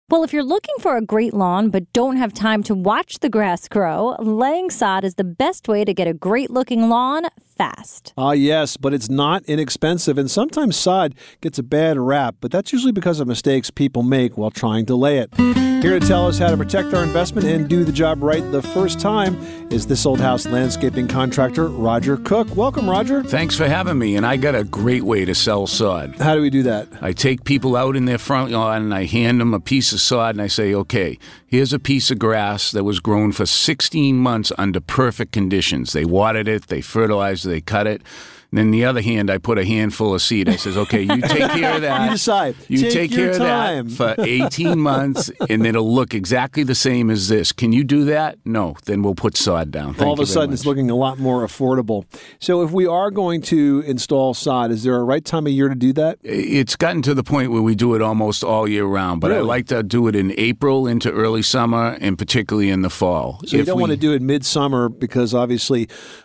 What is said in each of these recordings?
Well, if you're looking for a great lawn but don't have time to watch the grass grow, laying sod is the best way to get a great-looking lawn fast. Yes, but it's not inexpensive, and sometimes sod gets a bad rap, but that's usually because of mistakes people make while trying to lay it. Here to tell us how to protect our investment and do the job right the first time is This Old House landscaping contractor, Roger Cook. Welcome, Roger. Thanks for having me, and I got a great way to sell sod. How do we do that? I take people out in their front lawn and I hand them a piece of sod and I say, okay, here's a piece of grass that was grown for 16 months under perfect conditions. They watered it, they fertilized it, they cut it. And then the other hand, I put a handful of seed. I says, okay, you take care of that. You decide. You take care of that for 18 months, and it'll look exactly the same as this. Can you do that? No. Then we'll put sod down. All of a sudden, it's looking a lot more affordable. So if we are going to install sod, is there a right time of year to do that? It's gotten to the point where we do it almost all year round, but really? I like to do it in April into early summer, and particularly in the fall. So you don't want to do it midsummer because obviously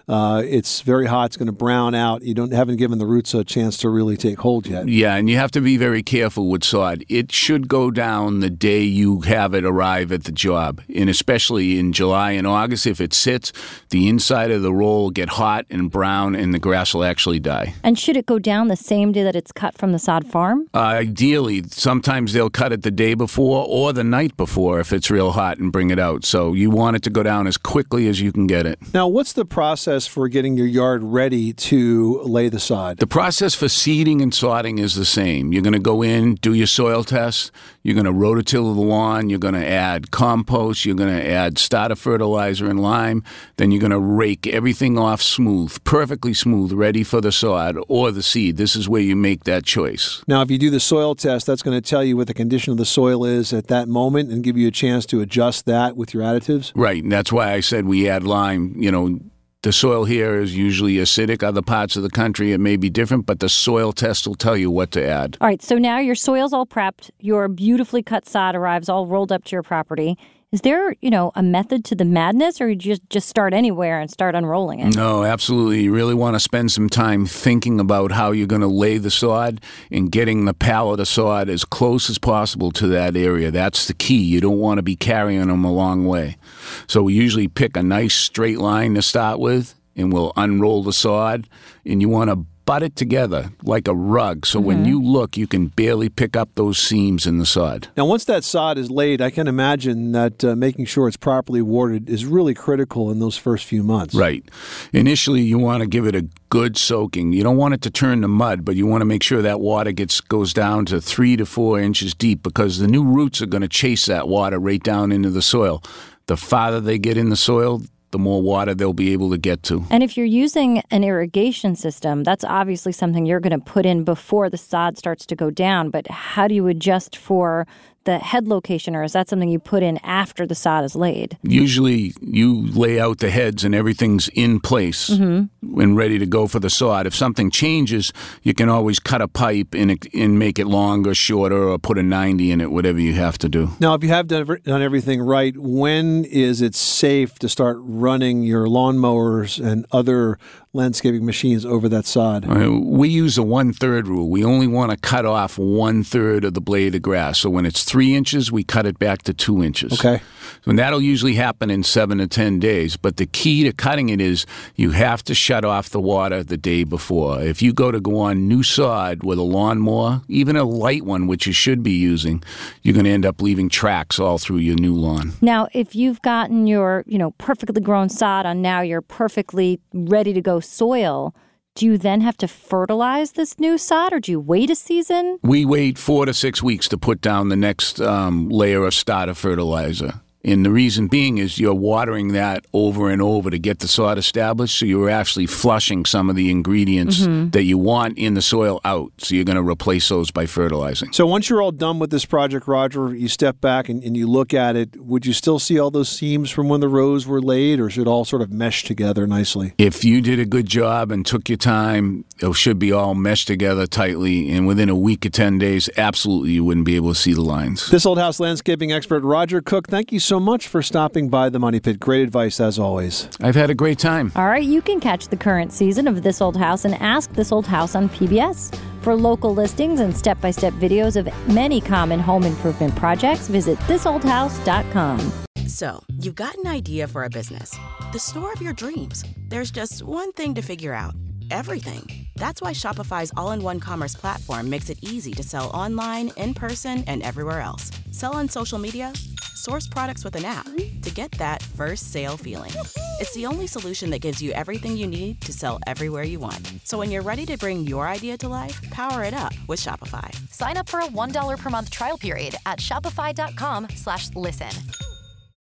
it's very hot. It's going to brown out. You haven't given the roots a chance to really take hold yet. Yeah, and you have to be very careful with sod. It should go down the day you have it arrive at the job, and especially in July and August. If it sits, the inside of the roll will get hot and brown, and the grass will actually die. And should it go down the same day that it's cut from the sod farm? Ideally, sometimes they'll cut it the day before or the night before if it's real hot and bring it out. So you want it to go down as quickly as you can get it. Now, what's the process for getting your yard ready to lay the sod? The process for seeding and sodding is the same. You're going to go in, do your soil test. You're going to rototill the lawn. You're going to add compost. You're going to add starter fertilizer and lime. Then you're going to rake everything off smooth, perfectly smooth, ready for the sod or the seed. This is where you make that choice. Now, if you do the soil test, that's going to tell you what the condition of the soil is at that moment and give you a chance to adjust that with your additives? Right, and that's why I said we add lime. The soil here is usually acidic. Other parts of the country, it may be different, but the soil test will tell you what to add. All right, so now your soil's all prepped. Your beautifully cut sod arrives all rolled up to your property. Is there, a method to the madness, or you just start anywhere and start unrolling it? No, absolutely. You really want to spend some time thinking about how you're going to lay the sod and getting the pallet of sod as close as possible to that area. That's the key. You don't want to be carrying them a long way. So we usually pick a nice straight line to start with, and we'll unroll the sod, and you want to butt it together like a rug, so when you look, you can barely pick up those seams in the sod. Now, once that sod is laid, I can imagine that making sure it's properly watered is really critical in those first few months. Right. Initially, you want to give it a good soaking. You don't want it to turn to mud, but you want to make sure that water goes down to 3 to 4 inches deep, because the new roots are going to chase that water right down into the soil. The farther they get in the soil, the more water they'll be able to get to. And if you're using an irrigation system, that's obviously something you're going to put in before the sod starts to go down. But how do you adjust for the head location, or is that something you put in after the sod is laid? Usually you lay out the heads and everything's in place and ready to go for the sod. If something changes, you can always cut a pipe and make it longer, shorter, or put a 90 in it, whatever you have to do. Now, if you have done everything right, when is it safe to start running your lawnmowers and other landscaping machines over that sod? We use a 1/3 rule. We only want to cut off 1/3 of the blade of grass. So when it's 3 inches, we cut it back to 2 inches. Okay. And that'll usually happen in 7 to 10 days. But the key to cutting it is you have to shut off the water the day before. If you go on new sod with a lawnmower, even a light one, which you should be using, you're going to end up leaving tracks all through your new lawn. Now, if you've gotten your, perfectly grown sod on now your perfectly ready to go soil, do you then have to fertilize this new sod, or do you wait a season? We wait 4 to 6 weeks to put down the next layer of starter fertilizer. And the reason being is you're watering that over and over to get the sod established, so you're actually flushing some of the ingredients that you want in the soil out. So you're going to replace those by fertilizing. So once you're all done with this project, Roger, you step back and you look at it, would you still see all those seams from when the rows were laid, or should it all sort of mesh together nicely? If you did a good job and took your time, it should be all meshed together tightly, and within a week or 10 days, absolutely you wouldn't be able to see the lines. This Old House landscaping expert, Roger Cook, thank you so so much for stopping by the Money Pit. Great advice as always. I've had a great time. All right, you can catch the current season of This Old House and Ask This Old House on PBS. For local listings and step-by-step videos of many common home improvement projects, visit thisoldhouse.com. So, you've got an idea for a business. The store of your dreams. There's just one thing to figure out. Everything. That's why Shopify's all-in-one commerce platform makes it easy to sell online, in person, and everywhere else. Sell on social media, source products with an app to get that first sale feeling. It's the only solution that gives you everything you need to sell everywhere you want. So when you're ready to bring your idea to life, power it up with Shopify. Sign up for a $1 per month trial period at shopify.com/listen.